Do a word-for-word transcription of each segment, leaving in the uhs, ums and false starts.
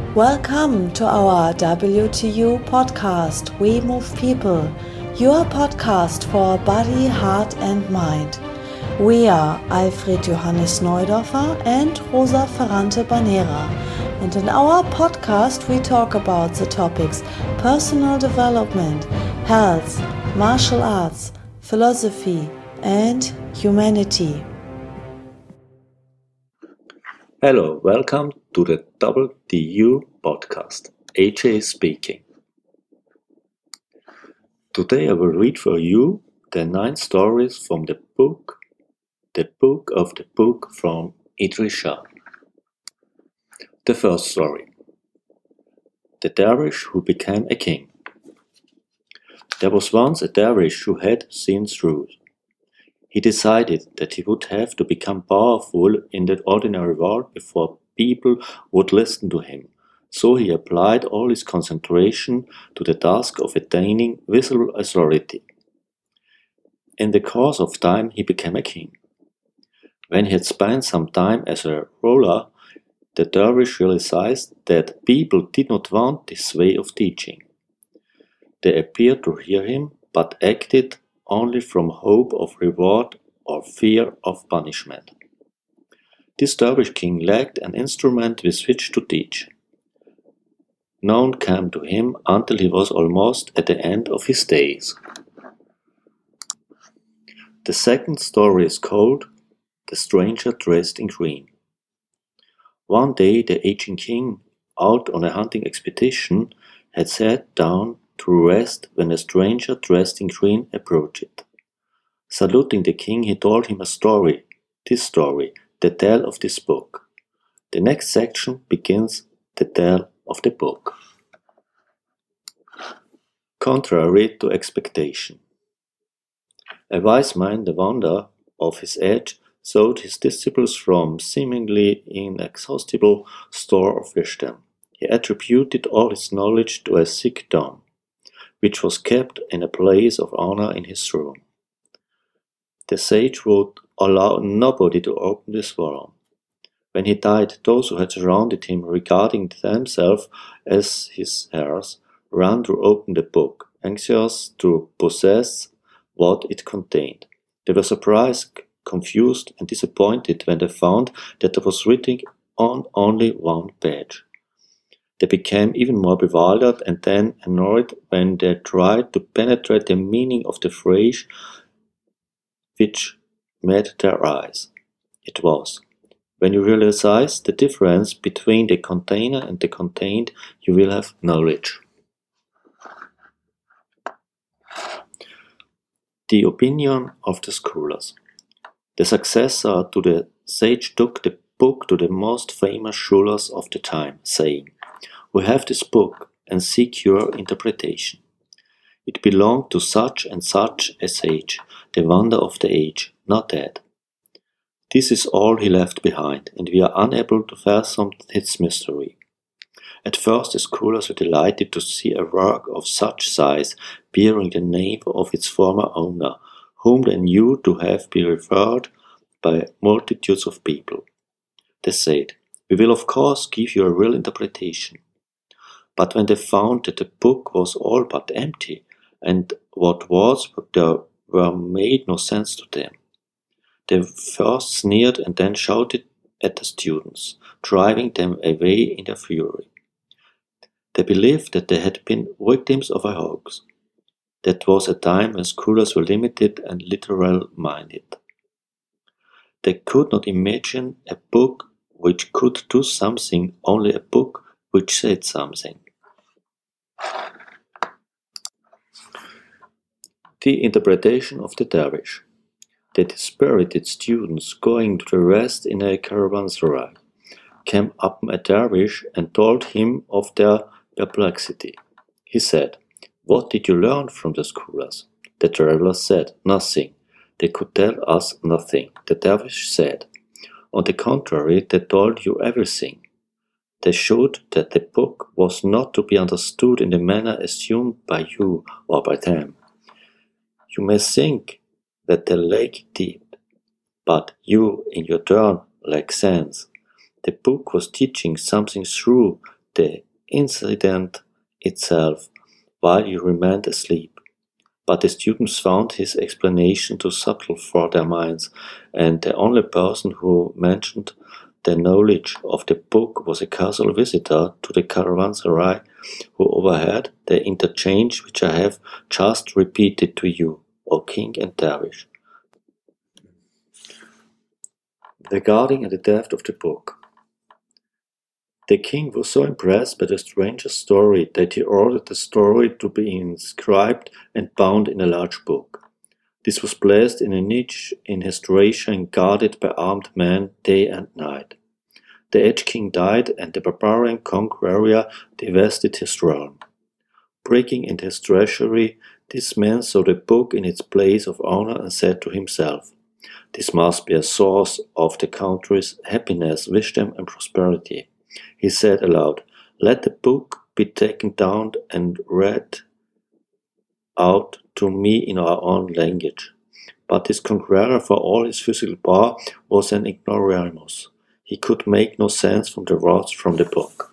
Welcome to our W T U podcast, We Move People, your podcast for body, heart and mind. We are Alfred Johannes Neudorfer and Rosa Ferrante Banera, and in our podcast we talk about the topics personal development, health, martial arts, philosophy and humanity. Hello, welcome to the W T U podcast. A J speaking. Today I will read for you the nine stories from the book, the book of the book from Idries Shah. The first story. The dervish who became a king. There was once a dervish who had seen through. He decided that he would have to become powerful in the ordinary world before people would listen to him, so he applied all his concentration to the task of attaining visible authority. In the course of time he became a king. When he had spent some time as a ruler, the dervish realized that people did not want this way of teaching. They appeared to hear him, but acted only from hope of reward or fear of punishment. This dervish king lacked an instrument with which to teach. None came to him until he was almost at the end of his days. The second story is called The Stranger Dressed in Green. One day the aging king, out on a hunting expedition, had sat down to rest when a stranger dressed in green approached. Saluting the king, he told him a story, this story, the tale of this book. The next section begins the tale of the book. Contrary to expectation. A wise man, the wonder of his age, sought his disciples from seemingly inexhaustible store of wisdom. He attributed all his knowledge to a thick dome, which was kept in a place of honor in his room. The sage would allow nobody to open this volume. When he died, those who had surrounded him, regarding themselves as his heirs, ran to open the book, anxious to possess what it contained. They were surprised, confused, and disappointed when they found that there was written on only one page. They became even more bewildered and then annoyed when they tried to penetrate the meaning of the phrase which met their eyes. It was, when you realize the difference between the container and the contained, you will have knowledge. The opinion of the scholars. The successor to the sage took the book to the most famous scholars of the time, saying, "We have this book and seek your interpretation. It belonged to such and such a sage, the wonder of the age, not dead. This is all he left behind, and we are unable to fathom its mystery." At first the scholars were delighted to see a work of such size bearing the name of its former owner, whom they knew to have been revered by multitudes of people. They said, "We will of course give you a real interpretation." But when they found that the book was all but empty, and what words there were made no sense to them, they first sneered and then shouted at the students, driving them away in their fury. They believed that they had been victims of a hoax. That was a time when scholars were limited and literal-minded. They could not imagine a book which could do something, only a book which said something. The interpretation of the dervish. The dispirited students, going to the rest in a caravanserai, came upon a dervish and told him of their perplexity. He said, "What did you learn from the scholars?" The traveler said, "Nothing. They could tell us nothing." The dervish said, "On the contrary, they told you everything. They showed that the book was not to be understood in the manner assumed by you or by them. You may think that they lack deep, but you, in your turn, lack sense. The book was teaching something through the incident itself while he remained asleep. But the students found his explanation too subtle for their minds, and the only person who mentioned the knowledge of the book was a casual visitor to the caravanserai who overheard the interchange which I have just repeated to you, O king and dervish. Regarding the depth of the book. The king was so impressed by the stranger's story that he ordered the story to be inscribed and bound in a large book. This was placed in a niche in his treasure and guarded by armed men day and night. The aged king died, and the barbarian conqueror devasted his realm. Breaking into his treasury, this man saw the book in its place of honor and said to himself, "This must be a source of the country's happiness, wisdom, and prosperity." He said aloud, "Let the book be taken down and read out to me in our own language." But this conqueror, for all his physical power, was an ignoramus. He could make no sense from the words from the book.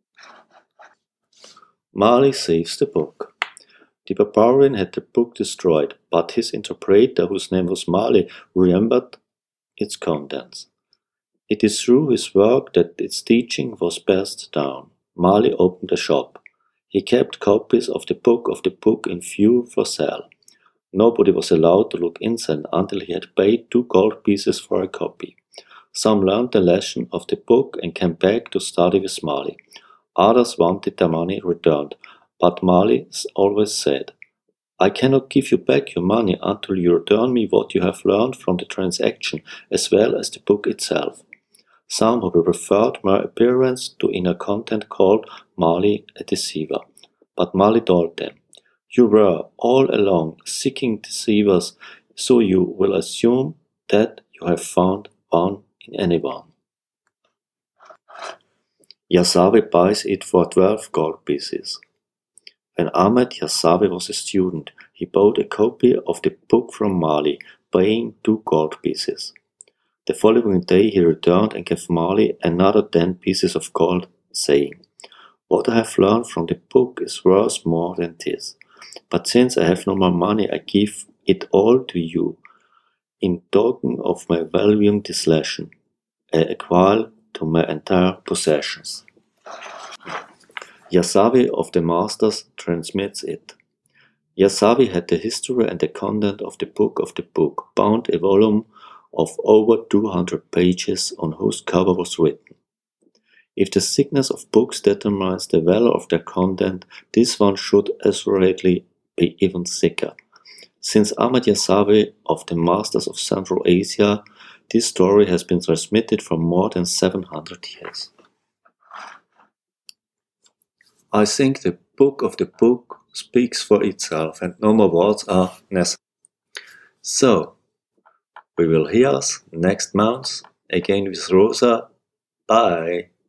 Mali saves the book. The barbarian had the book destroyed, but his interpreter, whose name was Mali, remembered its contents. It is through his work that its teaching was passed down. Mali opened a shop. He kept copies of the book of the book in view for sale. Nobody was allowed to look inside until he had paid two gold pieces for a copy. Some learned the lesson of the book and came back to study with Mali. Others wanted their money returned, but Mali always said, "I cannot give you back your money until you return me what you have learned from the transaction as well as the book itself." Some who preferred mere appearance to inner content called Mali a deceiver. But Mali told them, "You were all along seeking deceivers, so you will assume that you have found one in anyone." Yasavi buys it for twelve gold pieces. When Ahmed Yasavi was a student, he bought a copy of the book from Mali, paying two gold pieces. The following day he returned and gave Mali another ten pieces of gold, saying, "What I have learned from the book is worth more than this. But since I have no more money, I give it all to you, in token of my valuing this lesson, equal to my entire possessions." Yasavi of the Masters transmits it. Yasavi had the history and the content of the book of the book, bound a volume of over two hundred pages on whose cover was written, "If the thickness of books determines the value of their content, this one should assuredly be even thicker." Since Ahmad Yasavi of the Masters of Central Asia, this story has been transmitted for more than seven hundred years. I think the book of the book speaks for itself and no more words are necessary. So, we will hear us next month again with Rosa. Bye!